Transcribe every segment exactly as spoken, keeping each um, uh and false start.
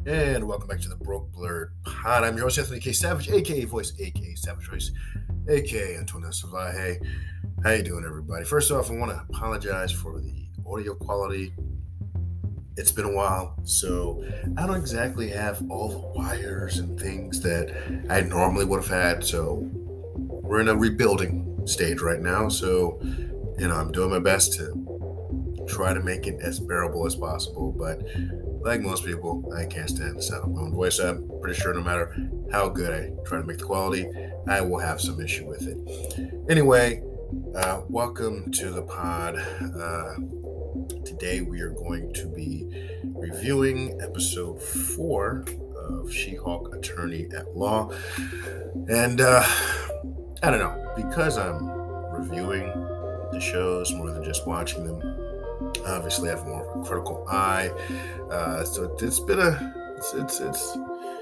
And welcome back to the Broke Blurred Pod. I'm your host, Anthony K. Savage, aka Voice, aka Savage Voice, aka Antonio Salvaje. How you doing, everybody? First off, I want to apologize for the audio quality. It's been a while, so I don't exactly have all the wires and things that I normally would have had. So we're in a rebuilding stage right now. So, you know, I'm doing my best to try to make it as bearable as possible, but like most people, I can't stand the sound of my own voice. I'm pretty sure no matter how good I try to make the quality, I will have some issue with it. Anyway, uh, welcome to the pod. Uh, today we are going to be reviewing episode four of She-Hulk Attorney at Law. And uh, I don't know, because I'm reviewing the shows more than just watching them, obviously I have more of a critical eye, uh, so it's been a, it's, it's, it's,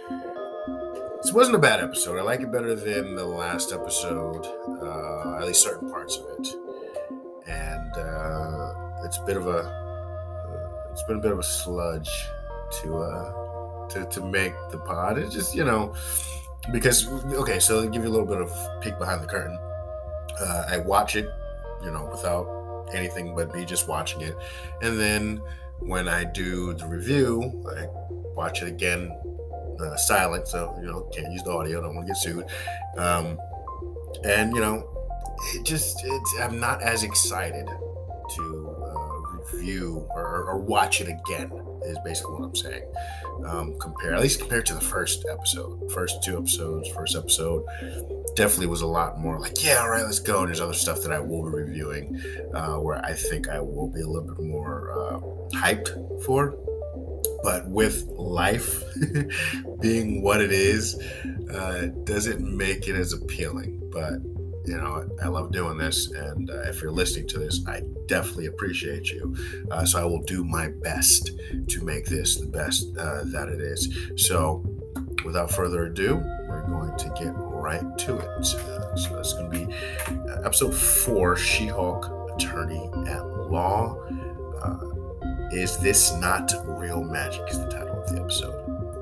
it wasn't a bad episode. I like it better than the last episode, uh, at least certain parts of it, and uh, it's a bit of a, uh, it's been a bit of a sludge to, uh, to, to make the pod. It's just, you know, because, okay, so to give you a little bit of peek behind the curtain, uh, I watch it, you know, without anything but me just watching it, and then when I do the review, I watch it again uh, silent, so you know, can't use the audio, don't want to get sued, um, and you know, it just it's, I'm not as excited to uh, review or, or watch it again is basically what I'm saying. Um, compare, at least compared to the first episode, first two episodes, first episode definitely was a lot more like, yeah, all right, let's go. And there's other stuff that I will be reviewing uh, where I think I will be a little bit more uh, hyped for. But with life being what it is, uh, doesn't make it as appealing. But, you know, I love doing this. And uh, if you're listening to this, I definitely appreciate you. Uh, so I will do my best to make this the best uh, that it is. So without further ado, we're going to get right to it. Uh, so it's going to be uh, episode four, She-Hulk Attorney at Law. Uh, is This Not Real Magic is the title of the episode.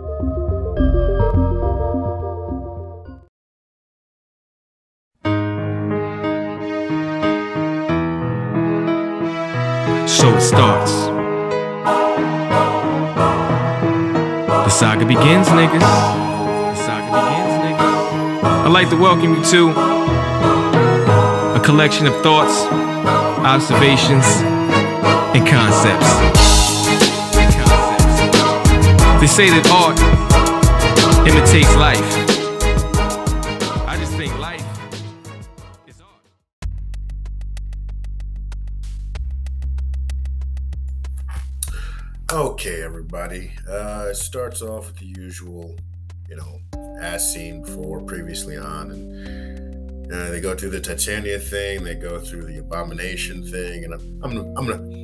So it starts. The saga begins, niggas. The saga begins, niggas. I'd like to welcome you to a collection of thoughts, observations, and concepts. They say that art imitates life. I just think life is art. Okay, everybody. Uh, it starts off with the usual, you know, as seen before, previously on, and uh, they go through the Titania thing, they go through the Abomination thing, and I'm, I'm gonna, I'm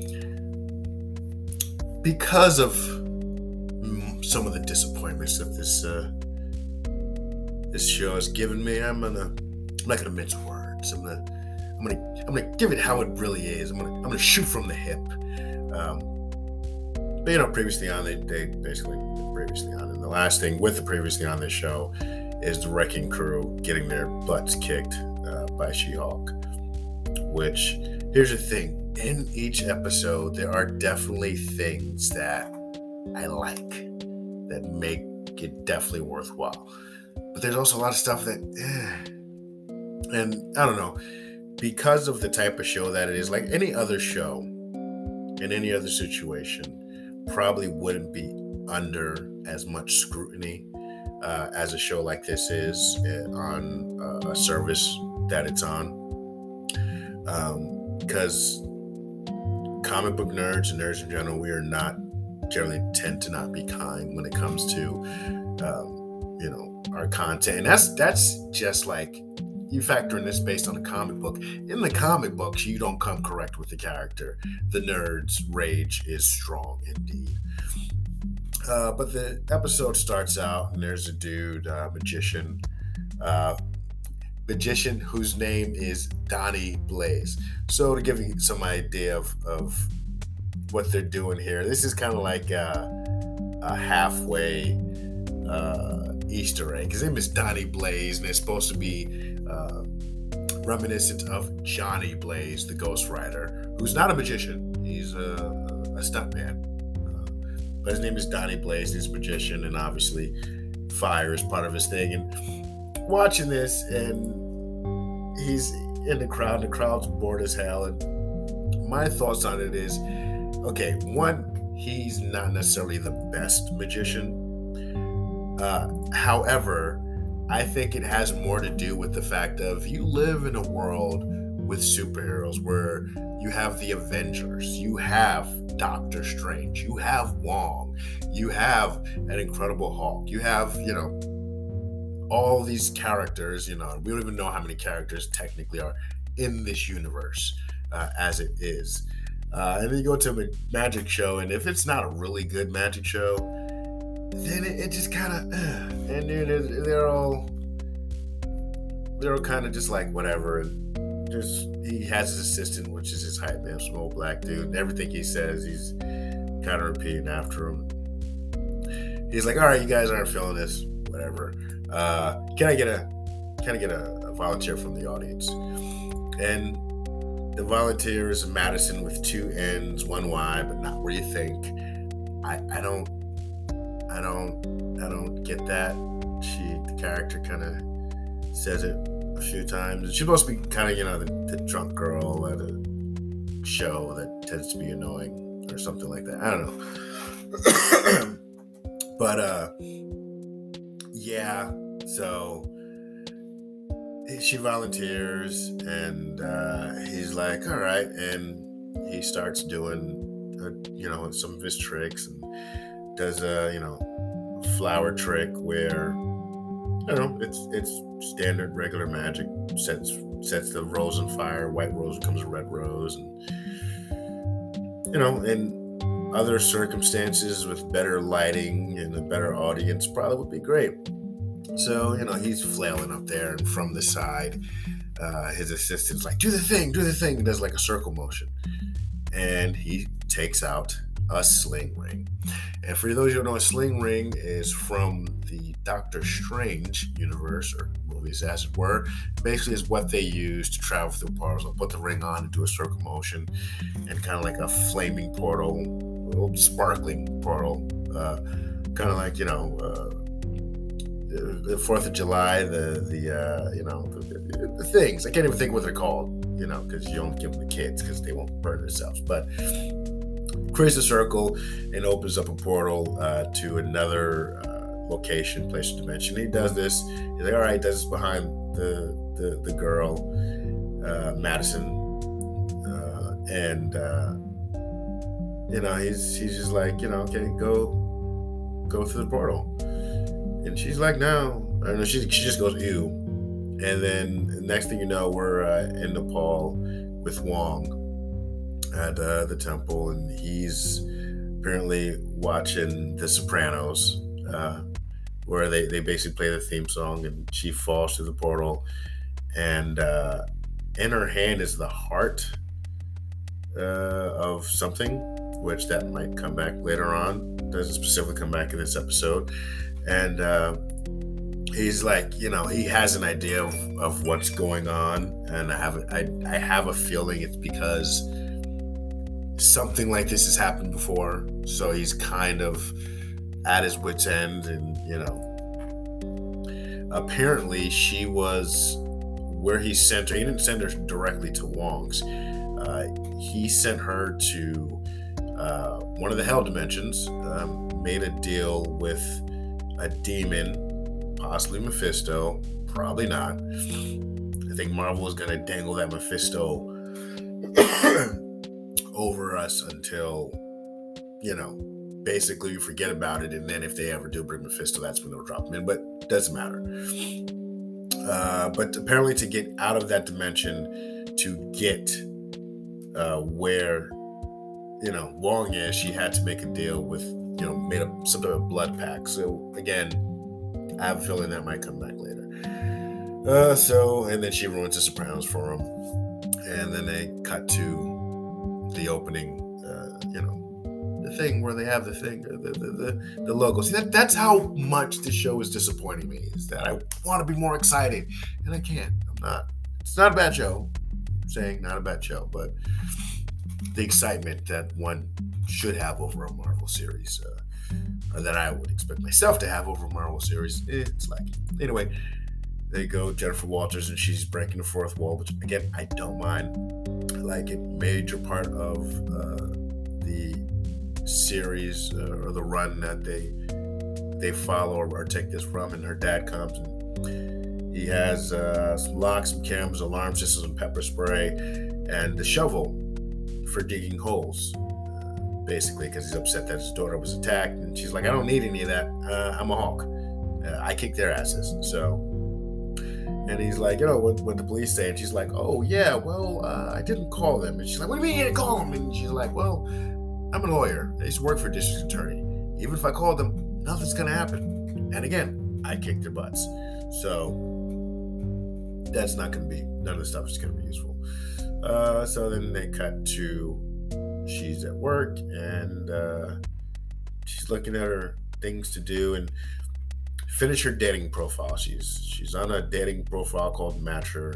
gonna, because of some of the disappointments that this uh, this show has given me, I'm gonna, I'm not gonna mince words. I'm gonna, I'm gonna, I'm gonna give it how it really is. I'm gonna, I'm gonna shoot from the hip. Um, But, you know, previously on, they, they basically, previously on, and the last thing with the previously on this show is the Wrecking Crew getting their butts kicked uh, by She-Hulk. Which, here's the thing, in each episode, there are definitely things that I like, that make it definitely worthwhile. But there's also a lot of stuff that, eh. And I don't know, because of the type of show that it is, like any other show, in any other situation, probably wouldn't be under as much scrutiny uh, as a show like this is uh, on uh, a service that it's on. Um, because comic book nerds and nerds in general, we are not generally tend to not be kind when it comes to, um, you know, our content. And that's, that's just like, you factor in this based on a comic book. In the comic books, you don't come correct with the character. The nerd's rage is strong indeed. Uh, but the episode starts out, and there's a dude, uh, magician, uh, magician whose name is Donnie Blaze. So to give you some idea of, of what they're doing here, this is kind of like uh, a halfway uh, Easter egg. His name is Donnie Blaze, and it's supposed to be uh, reminiscent of Johnny Blaze, the Ghost Rider, who's not a magician. He's a, a stuntman. Uh, but his name is Donnie Blaze. He's a magician, and obviously fire is part of his thing. And watching this, and he's in the crowd. The crowd's bored as hell. And my thoughts on it is, okay, one, he's not necessarily the best magician. Uh, however, I think it has more to do with the fact of you live in a world with superheroes where you have the Avengers, you have Doctor Strange, you have Wong, you have an Incredible Hulk, you have, you know, all these characters, you know, we don't even know how many characters technically are in this universe uh, as it is. Uh, and then you go to a magic show, and if it's not a really good magic show, then it, it just kind of, uh, and they're, they're all, they're all kind of just like whatever. And just, he has his assistant, which is his hype man, some old black dude. And everything he says, he's kind of repeating after him. He's like, all right, you guys aren't feeling this, whatever. Uh, can I get a, can I get a, a volunteer from the audience? And the volunteer is a Madison with two N's, one Y, but not where you think. I, I don't, I don't, I don't get that. She, the character kind of says it a few times. She's supposed to be kind of, you know, the, the drunk girl at a show that tends to be annoying or something like that. I don't know. But, uh, yeah, so she volunteers, and uh, he's like, all right, and he starts doing, uh, you know, some of his tricks, and does a, you know, flower trick where, I don't know, it's it's standard regular magic, sets sets the rose on fire, white rose becomes a red rose, and, you know, in other circumstances with better lighting and a better audience probably would be great. So, you know, he's flailing up there, and from the side, uh, his assistant's like, do the thing, do the thing, and does like a circle motion. And he takes out a sling ring. And for those who don't know, a sling ring is from the Doctor Strange universe, or movies as it were. Basically is what they use to travel through portals. They'll put the ring on and do a circle motion, and kind of like a flaming portal, a little sparkling portal, uh, kind of like, you know, uh, the Fourth of July, the the uh, you know the, the, the things. I can't even think what they're called, you know, because you don't give them to kids because they won't burn themselves. But creates a circle and opens up a portal uh, to another uh, location, place, or dimension. He does this. He's like, all right, does this behind the the the girl, uh, Madison, uh, and uh, you know he's he's just like, you know, okay, go go through the portal. And she's like, no. I don't know. She, she just goes, ew. And then the next thing you know, we're uh, in Nepal with Wong at uh, the temple. And he's apparently watching The Sopranos, uh, where they, they basically play the theme song. And she falls through the portal. And uh, in her hand is the heart uh, of something, which that might come back later on. Doesn't specifically come back in this episode. And uh, he's like, you know, he has an idea of, of what's going on, and I have I, I have a feeling it's because something like this has happened before. So he's kind of at his wit's end, and you know, apparently she was where he sent her. He didn't send her directly to Wong's. Uh, he sent her to uh, one of the hell dimensions. Um, made a deal with a demon, possibly Mephisto, probably not. I think Marvel is going to dangle that Mephisto over us until, you know, basically you forget about it, and then if they ever do bring Mephisto, that's when they'll drop him in, but doesn't matter. Uh, but apparently to get out of that dimension, to get uh, where, you know, Wong is, she had to make a deal with, you know, made a some type of blood pact. So again, I have a feeling that might come back later. Uh, so, and then she ruins The Sopranos for him. And then they cut to the opening, uh, you know, the thing where they have the thing, the the, the, the logo. See, that, that's how much the show is disappointing me, is that I want to be more excited, and I can't. I'm not. It's not a bad show. I'm saying not a bad show, but the excitement that one should have over a Marvel series, uh, or that I would expect myself to have over a Marvel series, eh, it's lacking. Anyway, they go Jennifer Walters, and she's breaking the fourth wall, which, again, I don't mind. I like it. Major part of uh, the series uh, or the run that they they follow or, or take this from, and her dad comes, and he has uh, some locks, some cameras, alarm systems, and pepper spray, and the shovel for digging holes, uh, basically, because he's upset that his daughter was attacked, and she's like, I don't need any of that. Uh, I'm a Hulk. Uh, I kick their asses. So, and he's like, you know, what, what the police say? And she's like, oh, yeah, well, uh, I didn't call them. And she's like, what do you mean you didn't call them? And she's like, well, I'm a lawyer. I used to work for a district attorney. Even if I called them, nothing's going to happen. And again, I kicked their butts. So that's not going to be, none of the stuff is going to be useful. Uh, so then they cut to, she's at work, and uh, she's looking at her things to do and finish her dating profile. She's she's on a dating profile called Matcher,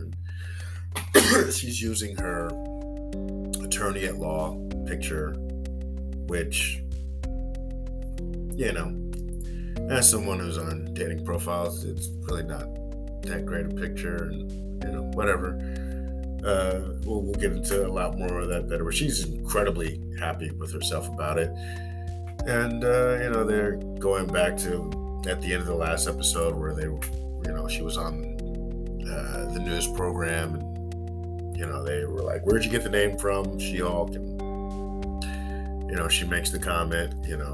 and she's using her attorney at law picture, which, you know, as someone who's on dating profiles, it's really not that great a picture, and, you know, whatever. Uh, we'll, we'll get into a lot more of that better, but she's incredibly happy with herself about it. And, uh, you know, they're going back to at the end of the last episode where they, you know, she was on uh, the news program, and, you know, they were like, where'd you get the name from, She-Hulk? And, you know, she makes the comment, you know,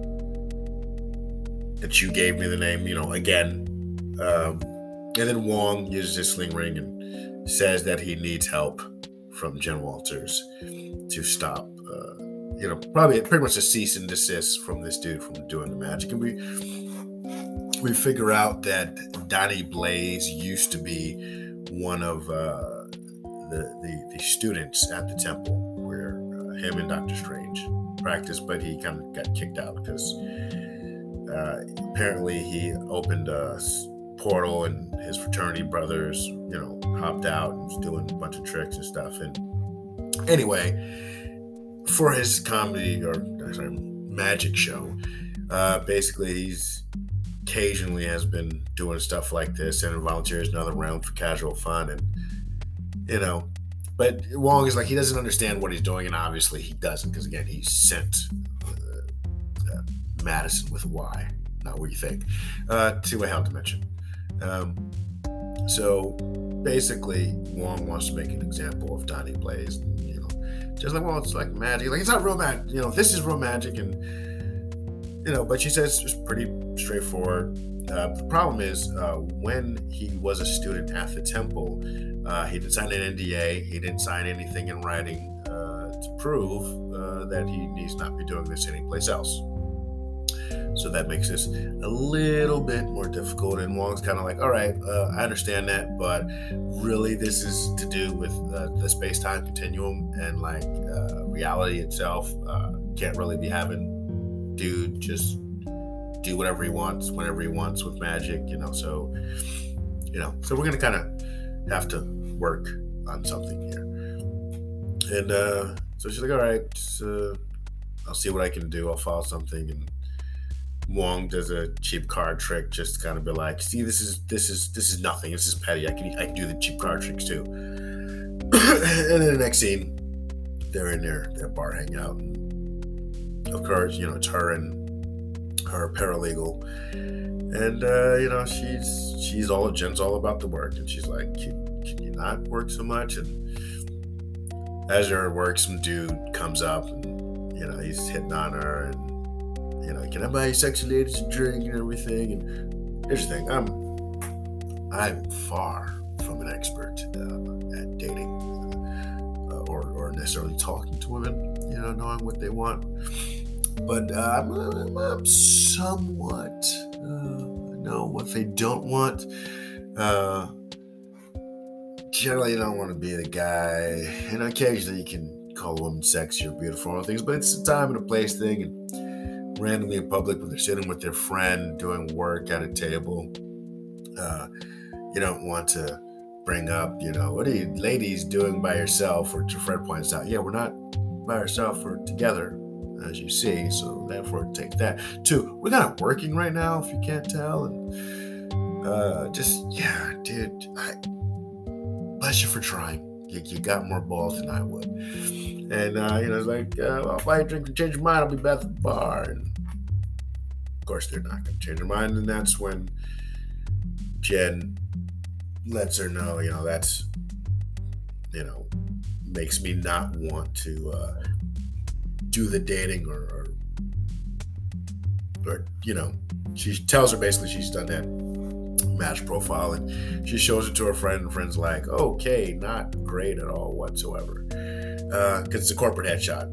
that you gave me the name, you know, again. Um, and then Wong uses his sling ring and says that he needs help from Jen Walters to stop, uh, you know, probably pretty much a cease and desist from this dude from doing the magic. And we we figure out that Donnie Blaze used to be one of uh, the, the the students at the temple where uh, him and Doctor Strange practiced, but he kind of got kicked out because uh, apparently he opened a portal and his fraternity brothers, you know, hopped out and was doing a bunch of tricks and stuff. And anyway, for his comedy or sorry, magic show, uh, basically he's occasionally has been doing stuff like this and volunteers another round for casual fun. And, you know, but Wong is like, he doesn't understand what he's doing, and obviously he doesn't, because again, he sent uh, uh, Madison with a Y, not what you think, uh, to a hell dimension. Um, so basically, Wong wants to make an example of Donnie Blaze, and, you know, just like, well, it's like magic, like it's not real magic, you know, this is real magic, and, you know, but she says it's pretty straightforward. Uh, the problem is, uh, when he was a student at the temple, uh, he didn't sign an N D A, he didn't sign anything in writing uh, to prove uh, that he needs not be doing this anyplace else. So that makes this a little bit more difficult. And Wong's kind of like, all right, uh, I understand that, but really this is to do with uh, the space-time continuum, and like uh, reality itself uh, can't really be having dude just do whatever he wants, whenever he wants with magic, you know. So, you know, so we're going to kind of have to work on something here. And uh, so she's like, all right, uh, I'll see what I can do. I'll file something. And Wong does a cheap card trick, just to kind of be like, see, this is this is this is nothing. This is petty. I can I can do the cheap card tricks too. And then the next scene, they're in their their bar hangout. And of course, you know, it's her and her paralegal, and uh, you know, she's she's all Jen's all about the work, and she's like, can, can you not work so much? And as they're at work, some dude comes up, and you know, he's hitting on her, and you know, can I buy you sexy ladies a drink and everything? And here's the thing, I'm I'm far from an expert uh, at dating uh, or, or necessarily talking to women, you know, knowing what they want. But uh, I'm, I'm, I'm somewhat uh, know what they don't want. Uh, generally, you don't want to be the guy, and occasionally you can call a woman sexy or beautiful or things, but it's a time and a place thing. And randomly in public, when they're sitting with their friend doing work at a table, uh, you don't want to bring up, you know, what are you ladies doing by yourself? Or your friend points out, yeah, we're not by ourselves, we're together, as you see. So therefore, take that. Two, we're not working right now, if you can't tell. And uh, just, yeah, dude, I, bless you for trying. You, you got more balls than I would. And, uh, you know, it's like, uh, well, if I drink and change your mind, I'll be back at the bar. And of course, they're not going to change their mind. And that's when Jen lets her know, you know, that's, you know, makes me not want to uh, do the dating or, or, or, you know, she tells her basically she's done that match profile, and she shows it to her friend, and friend's like, okay, not great at all whatsoever, because uh, it's a corporate headshot.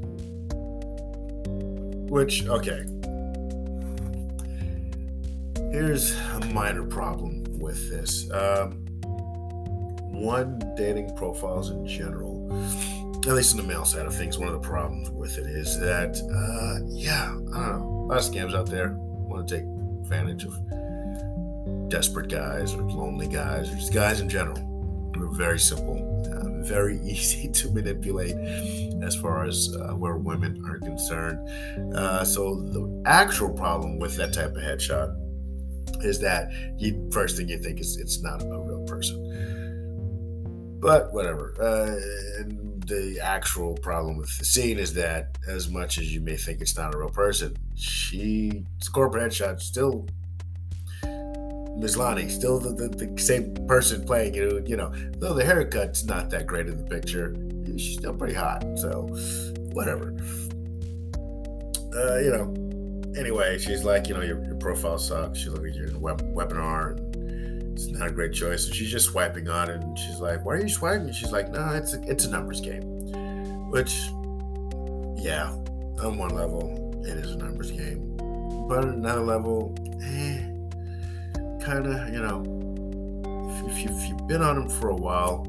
Which, okay, here's a minor problem with this. Um, one, dating profiles in general, at least on the male side of things, one of the problems with it is that, uh, yeah, I don't know, a lot of scams out there want to take advantage of desperate guys or lonely guys or just guys in general. We're very simple, uh, very easy to manipulate as far as uh, where women are concerned. Uh, so the actual problem with that type of headshot is that you first thing you think is it's not a real person. But whatever. Uh, and the actual problem with the scene is that as much as you may think it's not a real person, she, it's a corporate headshot, still Miz Lonnie, still the, the, the same person playing, you know, you know, though the haircut's not that great in the picture, she's still pretty hot, so whatever. Uh, you know, anyway, she's like, you know, your, your profile sucks, you look like you're in a web, webinar, and it's not a great choice, and she's just swiping on it, and she's like, why are you swiping? And she's like, no, it's a, it's a numbers game, which, yeah, on one level, it is a numbers game, but on another level, eh, kind of, you know, if, if, you, if you've been on them for a while,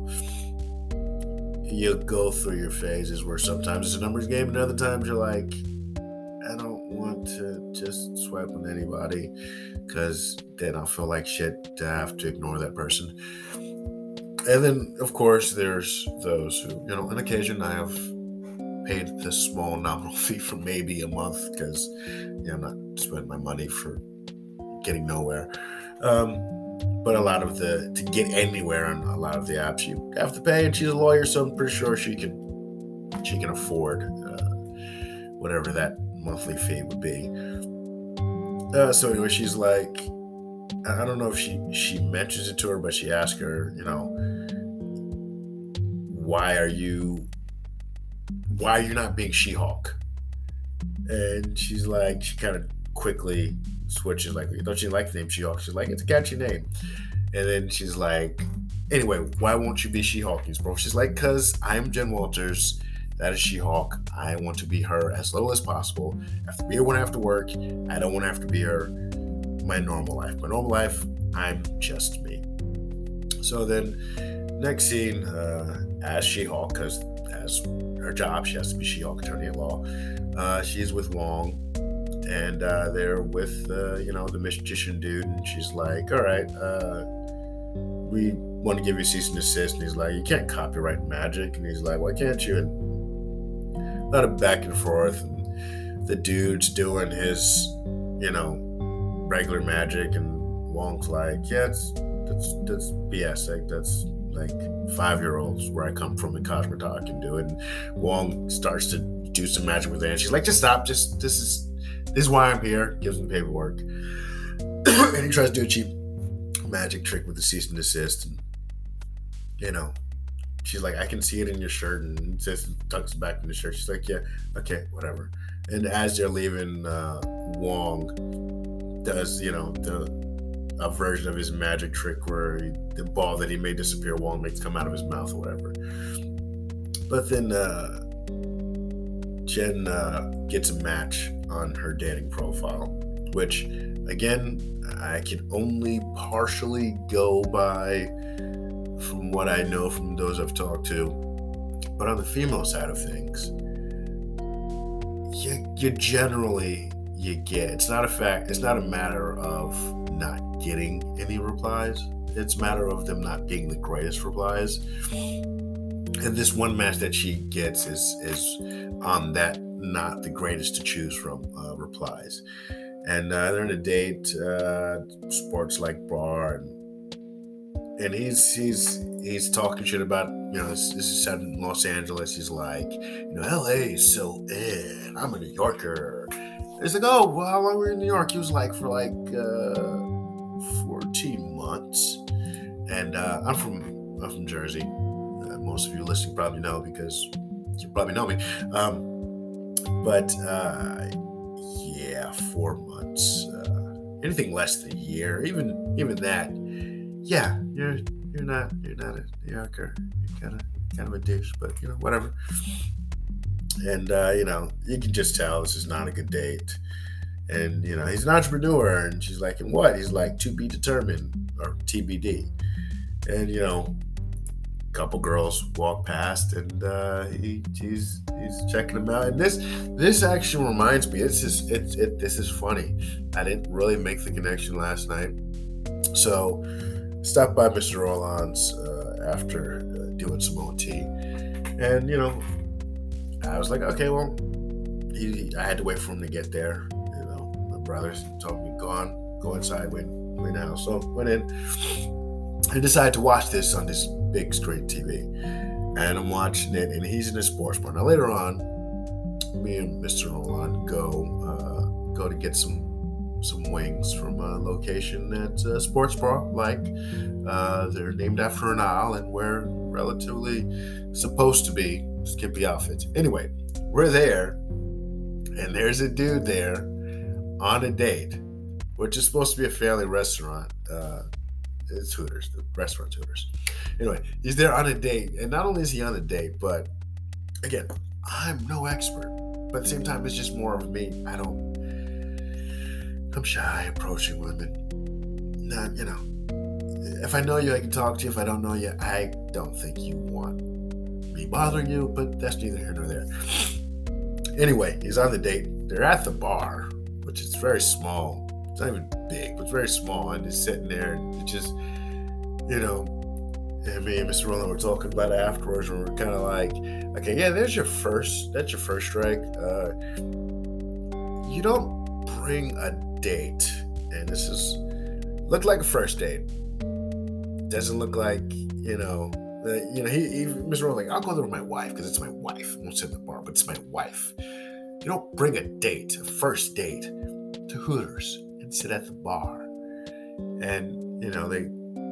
you'll go through your phases where sometimes it's a numbers game and other times you're like, I don't want to just swipe on anybody because then I'll feel like shit to have to ignore that person. And then, of course, there's those who, you know, on occasion I have paid this small nominal fee for maybe a month because, you know, I'm not spending my money for getting nowhere. Um, but a lot of the, to get anywhere on a lot of the apps, you have to pay, and she's a lawyer, so I'm pretty sure she can, she can afford uh, whatever that monthly fee would be. Uh, so anyway, she's like, I don't know if she, she mentions it to her, but she asks her, you know, why are you, why are you not being She-Hulk? And she's like, she kind of quickly switches, like, don't you like the name She-Hulk? She's like, it's a catchy name. And then she's like, anyway, why won't you be She-Hulk? Bro, she's like, because I'm Jen Walters. That is She-Hulk. I want to be her as little as possible. I have to be her when I have to work. I don't want to have to be her my normal life. My normal life, I'm just me. So then, next scene, uh, as She-Hulk, because as her job, she has to be She-Hulk, attorney at law. Uh, she's with Wong. And uh, they're with, uh, you know, the magician dude. And she's like, all right, uh, we want to give you cease and desist. And he's like, you can't copyright magic. And he's like, why can't you? And a lot of back and forth. And the dude's doing his, you know, regular magic. And Wong's like, yeah, it's, that's, that's B S. Like, that's like five-year-olds where I come from in Cosmotalk can do it. And Wong starts to do some magic with it. And she's like, just stop. Just, this is... This is why I'm here. Gives him the paperwork. And he tries to do a cheap magic trick with the cease and desist. And, you know, she's like, I can see it in your shirt. And says, tucks it back in the shirt. She's like, yeah, okay, whatever. And as they're leaving, uh, Wong does, you know, the a version of his magic trick where he, the ball that he made disappear, Wong makes come out of his mouth or whatever. But then uh, Jen uh, gets a match on her dating profile, which again, I can only partially go by from what I know from those I've talked to. But on the female side of things, you, you generally, you get, it's not a fact, it's not a matter of not getting any replies. It's a matter of them not being the greatest replies. And this one match that she gets is, is on that not the greatest to choose from uh, replies. And uh, they're in a date, uh, sports like bar, and, and he's he's he's talking shit about, you know, this, this is set in Los Angeles. He's like, you know, L A is so in. I'm a New Yorker. And he's like, oh, well, how long were you in New York? He was like, for like uh, fourteen months. And uh, I'm from I'm from Jersey. Uh, most of you listening probably know because you probably know me. Um, but uh, yeah, four months. Uh, anything less than a year, even even that. Yeah, you're you're not you're not a New Yorker. You're kind of kind of a douche, but you know, whatever. And uh, you know, you can just tell this is not a good date. And you know, he's an entrepreneur, and she's like, "And what?" He's like, "To be determined," or T B D. And you know, a couple girls walk past, and uh, he he's he's checking them out. And this this actually reminds me. It's just it, it this is funny. I didn't really make the connection last night, so stopped by Mister Roland's uh, after uh, doing some O T, and you know, I was like, okay, well, he, I had to wait for him to get there. You know, my brothers told me, go on, go inside, wait, wait now. So went in. I decided to watch this on this big screen T V, and I'm watching it, and he's in a sports bar. Now later on, me and Mister Roland go uh, go to get some some wings from a location that's a sports bar. Like uh, they're named after an aisle, and we're relatively supposed to be skimpy outfits. Anyway, we're there, and there's a dude there on a date, which is supposed to be a family restaurant. Uh, It's Hooters, the restaurant's Hooters. Anyway, he's there on a date, and not only is he on a date, but again, I'm no expert. But at the same time, it's just more of me. I don't. I'm shy approaching women. Not, you know. If I know you, I can talk to you. If I don't know you, I don't think you want me bothering you. But that's neither here nor there. Anyway, he's on the date. They're at the bar, which is very small. It's not even big, but it's very small, and he's sitting there, and it just, you know, and me and Mister Roland were talking about it afterwards, and we're kind of like, okay, yeah, there's your first, that's your first strike. Uh, you don't bring a date, and this is, looked like a first date. Doesn't look like, you know, uh, you know, he, he Mister Roland, like, I'll go there with my wife, because it's my wife. I won't sit at the bar, but it's my wife. You don't bring a date, a first date, to Hooters and sit at the bar. And, you know, they,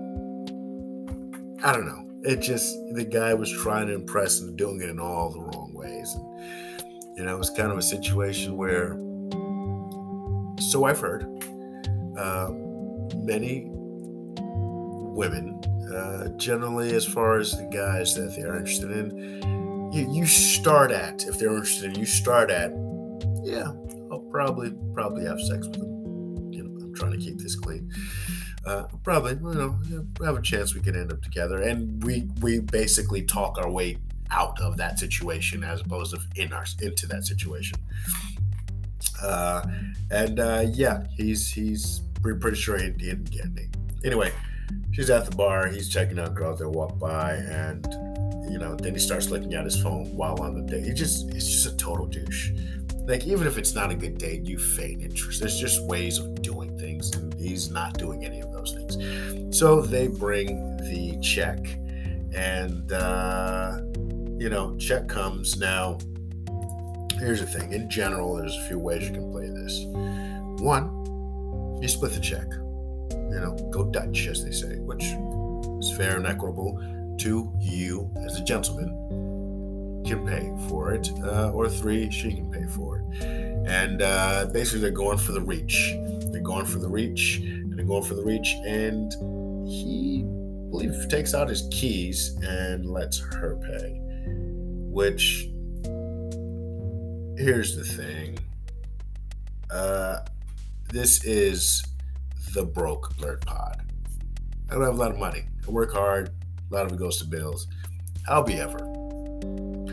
I don't know. It just, the guy was trying to impress and doing it in all the wrong ways. And, you know, it was kind of a situation where, so I've heard, uh, many women, uh, generally as far as the guys that they're interested in, you, you start at, if they're interested in, you start at, yeah, I'll probably, probably have sex with them. You know, I'm trying to keep this clean. Uh, probably, you know, have a chance we can end up together, and we we basically talk our way out of that situation as opposed to in our into that situation. Uh, and uh, yeah, he's he's pretty, pretty sure he didn't get any. Anyway, she's at the bar. He's checking out girls that walk by, and you know, then he starts looking at his phone while on the date. He just he's just a total douche. Like, even if it's not a good date, you feign interest. There's just ways of doing things, and he's not doing any of those things. So they bring the check, and, uh, you know, check comes. Now, here's the thing. In general, there's a few ways you can play this. One, you split the check. You know, go Dutch, as they say, which is fair and equitable. Two, you, as a gentleman, can pay for it, uh, or three, she can pay for it. And uh, basically they're going for the reach. They're going for the reach, and they're going for the reach, and he, I believe, takes out his keys and lets her pay. Which, here's the thing. Uh, this is the Broke Blerd Pod. I don't have a lot of money. I work hard. A lot of it goes to bills. However,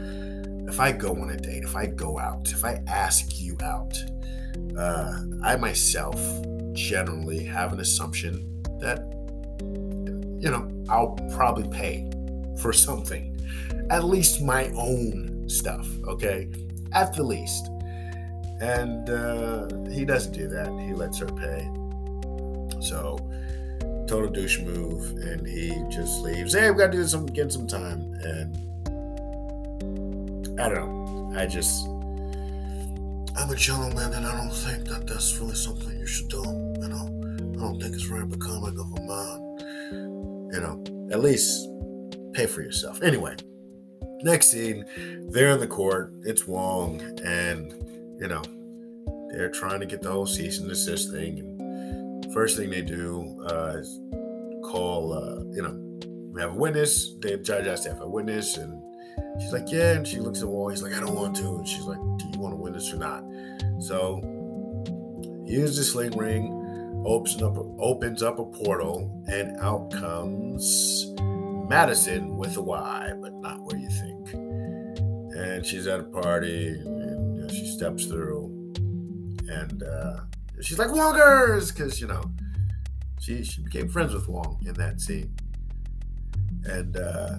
if I go on a date, if I go out, if I ask you out, uh, I myself generally have an assumption that, you know, I'll probably pay for something, at least my own stuff, okay? At the least. And uh, he doesn't do that. He lets her pay. So, total douche move, and he just leaves. Hey, we got to do some, get some time. And I don't know. I just, I'm a gentleman, and I don't think that that's really something you should do. You know, I don't think it's very becoming of a man. You know, at least pay for yourself. Anyway, next scene, they're in the court. It's Wong, and you know, they're trying to get the whole cease and desist thing. And first thing they do uh, is call, uh, you know, we have a witness. The judge has to have a witness, and she's like, yeah. And she looks at Wong. He's like, I don't want to. And she's like, do you want a witness or not? So he uses the sling ring, opens up, opens up a portal, and out comes Madison with a Y, but not where you think. And she's at a party, and you know, she steps through, and uh, she's like, Wongers! Because, you know, she, she became friends with Wong in that scene. And, uh,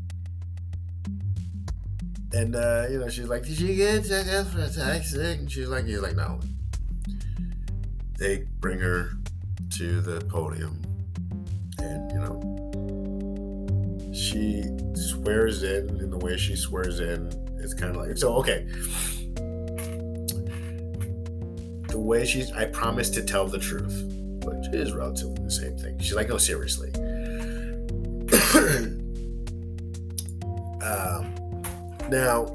and uh, you know, she's like, did you get checked for a taxi? And she's like, he's like, no. They bring her to the podium, and, you know, she swears in, and the way she swears in, it's kind of like, so, okay. The way she's, I promise to tell the truth, which is relatively the same thing. She's like, no, seriously. um, now,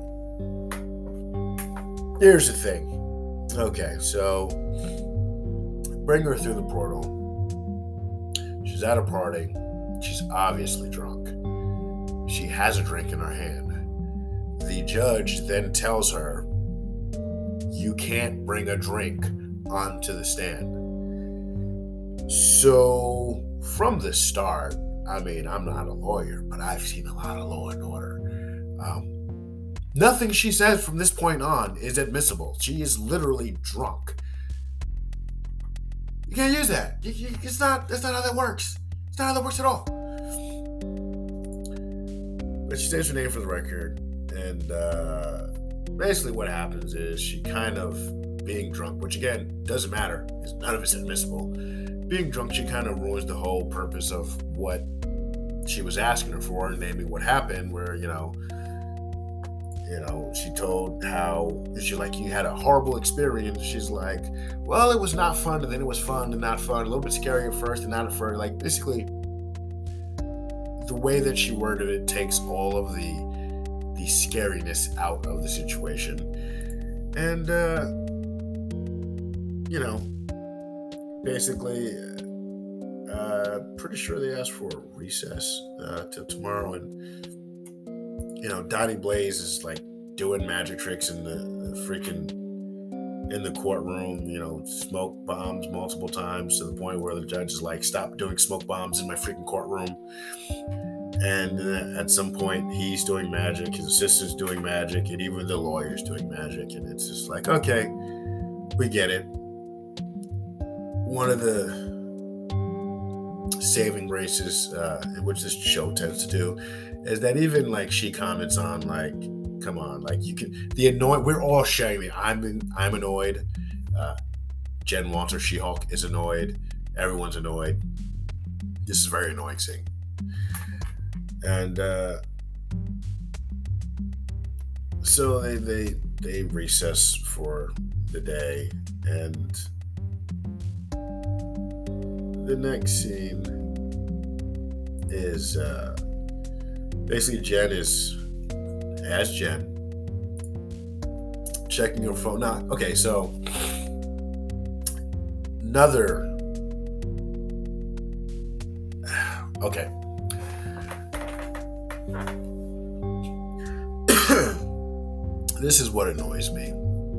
here's the thing. Okay, so bring her through the portal. She's at a party. She's obviously drunk. She has a drink in her hand. The judge then tells her, you can't bring a drink onto the stand. So from the start, I mean, I'm not a lawyer, but I've seen a lot of Law and Order. Um, nothing she says from this point on is admissible. She is literally drunk. You can't use that. You, you, it's not. That's not how that works. It's not how that works at all. But she states her name for the record, and uh, basically what happens is she kind of, being drunk, which again doesn't matter because none of it's admissible. Being drunk, she kind of ruins the whole purpose of what she was asking her for, namely what happened, where you know, you know, she told how she's like, you had a horrible experience. She's like, well, it was not fun, and then it was fun and not fun. A little bit scary at first, and not at first. Like basically, the way that she worded it takes all of the the scariness out of the situation, and uh, you know, basically, uh, pretty sure they asked for a recess uh, till tomorrow, and you know, Donnie Blaze is like doing magic tricks in the, the freaking in the courtroom. You know, smoke bombs multiple times to the point where the judge is like, "Stop doing smoke bombs in my freaking courtroom." And uh, at some point, he's doing magic, his assistant's doing magic, and even the lawyer's doing magic, and it's just like, okay, we get it. One of the saving graces, uh, which this show tends to do, is that even like she comments on like, come on, like you can, the annoyed, we're all sharing it. I'm in, I'm annoyed. Uh, Jen Walter, She-Hulk, is annoyed. Everyone's annoyed. This is a very annoying scene. And uh, so they, they, they recess for the day, and the next scene is uh, basically Jen is, as Jen, checking her phone. Now, okay, so another, okay. This is what annoys me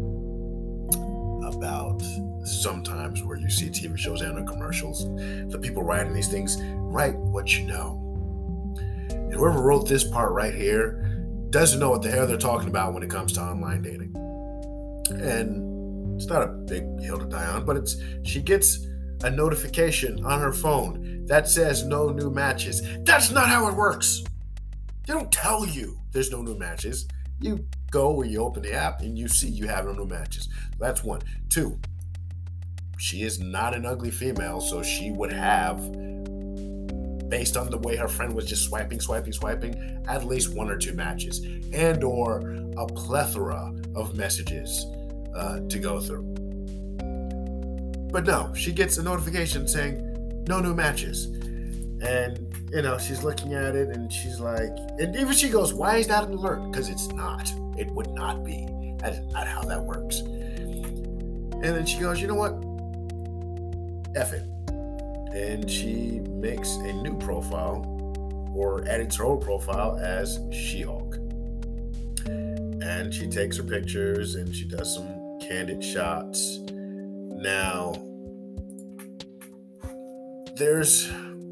about sometimes where you see T V shows and commercials. The people writing these things, write what you know. And whoever wrote this part right here doesn't know what the hell they're talking about when it comes to online dating. And it's not a big hill to die on, but it's she gets a notification on her phone that says no new matches. That's not how it works. They don't tell you there's no new matches. You go where you open the app and you see you have no new matches. That's one. Two, she is not an ugly female, so she would have, based on the way her friend was just swiping, swiping, swiping, at least one or two matches, and or a plethora of messages uh, to go through. But no, she gets a notification saying no new matches. And, you know, she's looking at it and she's like, and even she goes, why is that an alert? Because it's not. It would not be. That is not how that works. And then she goes, you know what? F it. And she makes a new profile or edits her old profile as She-Hulk. And she takes her pictures and she does some candid shots. Now, there's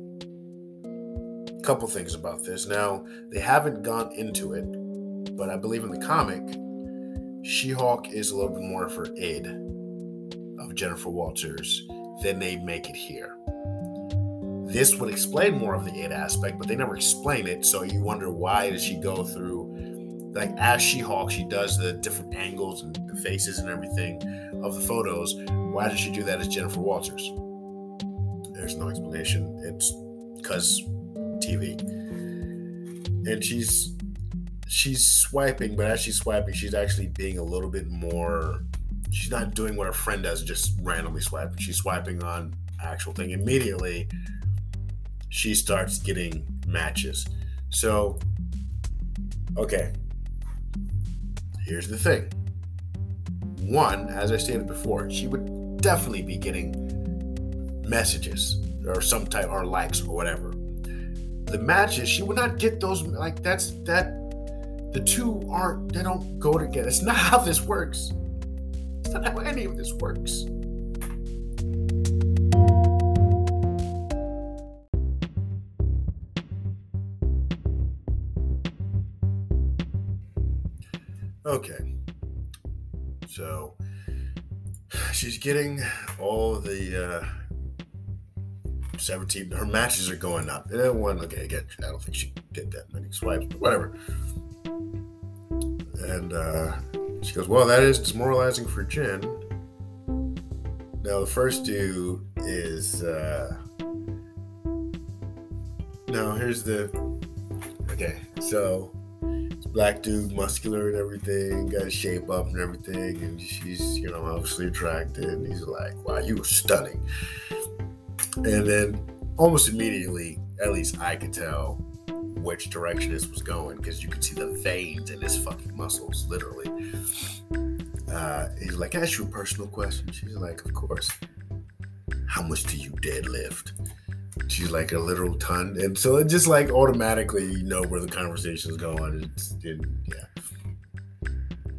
a couple things about this. Now, they haven't gone into it, but I believe in the comic, She-Hulk is a little bit more for aid of Jennifer Walters than they make it here. This would explain more of the aid aspect, but they never explain it, so you wonder why does she go through, like as She-Hulk, she does the different angles and the faces and everything of the photos. Why does she do that as Jennifer Walters? There's no explanation. It's because T V. And she's she's swiping, but as she's swiping, she's actually being a little bit more, she's not doing what her friend does, just randomly swiping. She's swiping on actual thing. Immediately, she starts getting matches. So, okay. Here's the thing. One, as I stated before, she would definitely be getting messages or some type, or likes or whatever. The matches, she would not get those, like that's, that, the two aren't, they don't go together. It's not how this works. It's not how any of this works. Okay. So, she's getting all the, uh, seventeen, her matches are going up. And then one, okay, again, I don't think she did that many swipes, but whatever. And uh, she goes, well, that is demoralizing for Jen. Now, the first dude is, uh, no, here's the, okay, so, this black dude, muscular and everything, got his shape up and everything, and she's, you know, obviously attracted, and he's like, wow, you were stunning. And then almost immediately, at least I could tell which direction this was going because you could see the veins in his fucking muscles, literally. Uh, he's like, can I ask you a personal question? She's like, of course. How much do you deadlift? She's like, a literal ton. And so it just like automatically you know where the conversation's going. It's, it, yeah.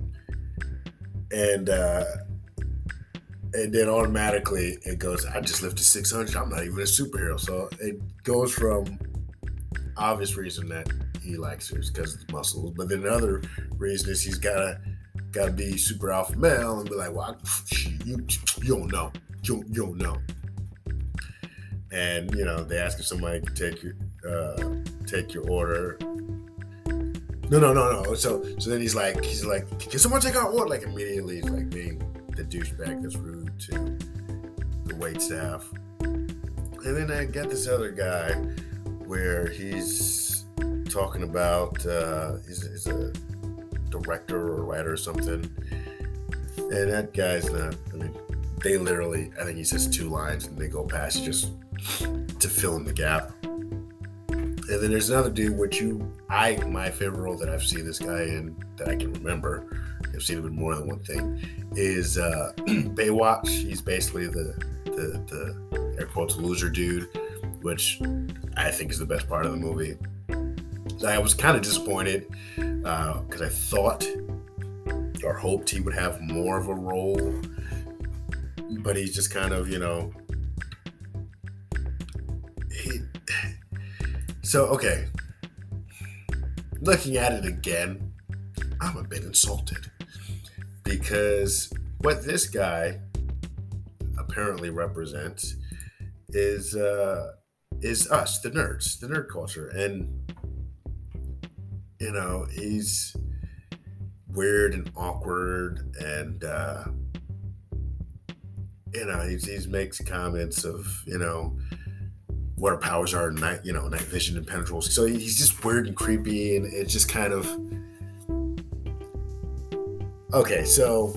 And, uh, And then automatically it goes, I just lifted six hundred. I'm not even a superhero. So it goes from obvious reason that he likes her is because of the muscles. But then another reason is he's gotta gotta be super alpha male and be like, well, you, you don't know. You, you don't know. And, you know, they ask if somebody can take your uh, take your order. No, no, no, no. So so then he's like, he's like, can someone take our order? Like immediately he's like being the douchebag that's rude to the wait staff. And then I got this other guy where he's talking about uh, he's, he's a director or a writer or something. And that guy's not, I mean, they literally, I think he says two lines and they go past just to fill in the gap. And then there's another dude, which you, I, my favorite role that I've seen this guy in that I can remember, I've seen him in more than one thing, is uh, Baywatch. He's basically the, the, the air quotes loser dude, which I think is the best part of the movie. I was kind of disappointed because uh, I thought or hoped he would have more of a role, but he's just kind of, you know, he, so, okay, looking at it again, I'm a bit insulted because what this guy apparently represents is uh, is us, the nerds, the nerd culture, and you know he's weird and awkward, and uh, you know he's, he makes comments of you know what our powers are, night you know night vision, impenetrable. So he's just weird and creepy, and it's just kind of okay. So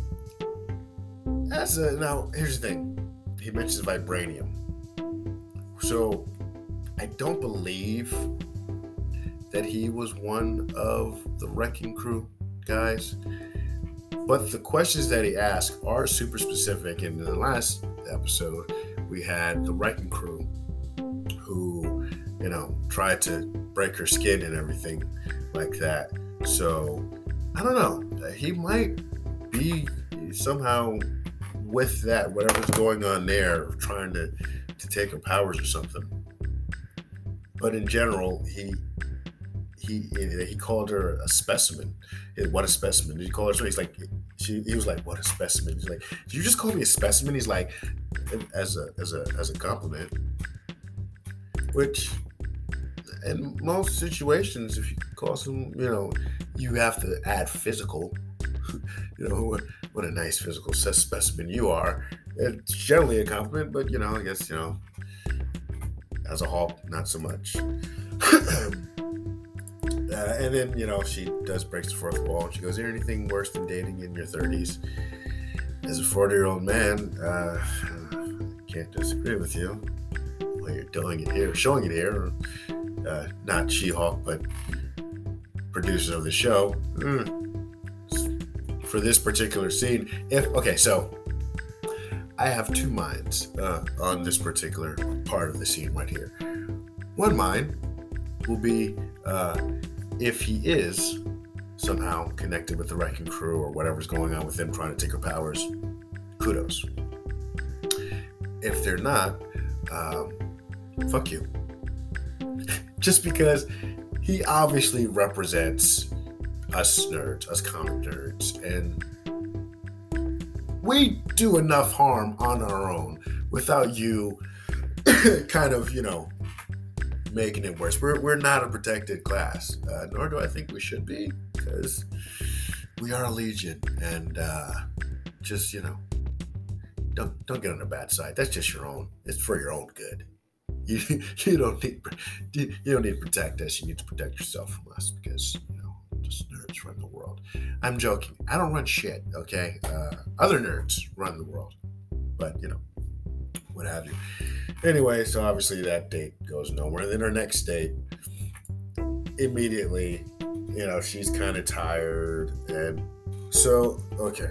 as a now, here's the thing. He mentions vibranium. So I don't believe that he was one of the Wrecking Crew guys, but the questions that he asked are super specific. And in the last episode, we had the Wrecking Crew who, you know, tried to break her skin and everything like that. So I don't know. He might be somehow with that, whatever's going on there, trying to, to take her powers or something. But in general, he he he called her a specimen. What a specimen! Did you call her? So he's like, she, he was like, what a specimen. He's like, did you just call me a specimen? He's like, as a as a as a compliment. Which, in most situations, if you call some, you know, you have to add physical. You know, what, what a nice physical specimen you are. It's generally a compliment, but, you know, I guess, you know, as a whole, not so much. uh, and then, you know, she does break the fourth wall, and she goes, is there anything worse than dating in your thirties? As a forty-year-old man, uh, can't disagree with you. Well, you're doing it here, showing it here. Uh, not She-Hulk, but producer of the show. Mm. For this particular scene, if okay, so I have two minds uh, on this particular part of the scene right here. One mind will be uh, if he is somehow connected with the Wrecking Crew or whatever's going on with them trying to take her powers, kudos. If they're not, um, fuck you. Just because he obviously represents us nerds, us comic nerds, and we do enough harm on our own without you kind of, you know, making it worse. We're, we're not a protected class, uh, nor do I think we should be, because we are a legion, and uh, just, you know, don't don't get on the bad side. That's just your own. It's for your own good. You you don't need you don't need to protect us. You need to protect yourself from us, because, you know, just nerds run the world. I'm joking. I don't run shit, okay? Uh, other nerds run the world. But, you know, what have you. Anyway, so obviously that date goes nowhere. And then her next date, immediately, you know, she's kind of tired. And so, okay.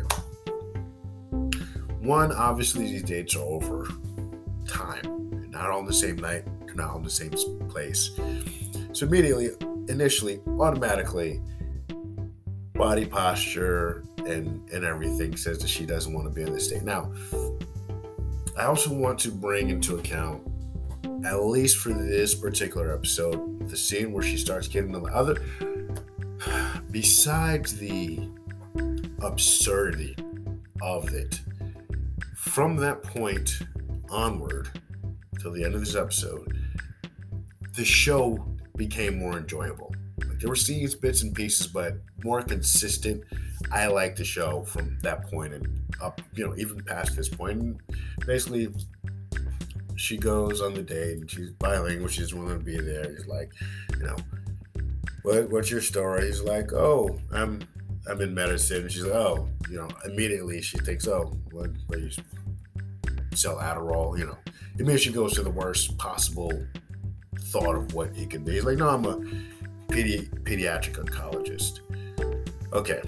One, obviously these dates are over time. They're not all on the same night. They're not all in the same place. So immediately, initially, automatically, body posture and, and everything says that she doesn't want to be in this state. Now, I also want to bring into account, at least for this particular episode, the scene where she starts getting the other, besides the absurdity of it, from that point onward till the end of this episode, the show became more enjoyable. Like, there were scenes, bits and pieces, but more consistent. I like the show from that point and up, you know, even past this point. And basically, she goes on the date and she's bilingual. She doesn't want to be there. He's like, you know, what, what's your story? He's like, oh, I'm I'm in medicine. And she's like, oh, you know, immediately she thinks, oh, what, what you sell Adderall, you know. Immediately she goes to the worst possible thought of what he could be. He's like, no, I'm a pedi- pediatric oncologist. Okay.